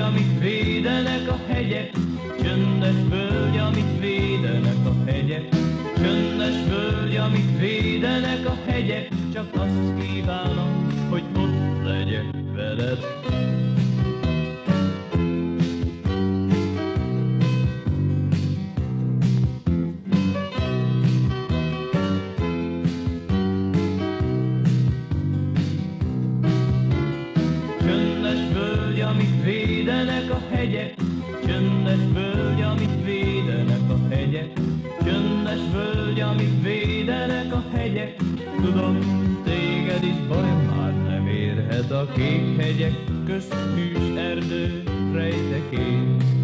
amit védenek a hegyek, csöndes föld, amit védenek a hegyek, csöndes föld, amit védenek a hegyek, csak azt kívánom, hogy ott legyek veled. Amit védenek a hegyek, csöndes föld, amit védenek a hegyek, csöndes föld, amit védenek a hegyek. Tudom, téged itt baj már nem érhet, a kék hegyek közt hűs erdő rejtek én.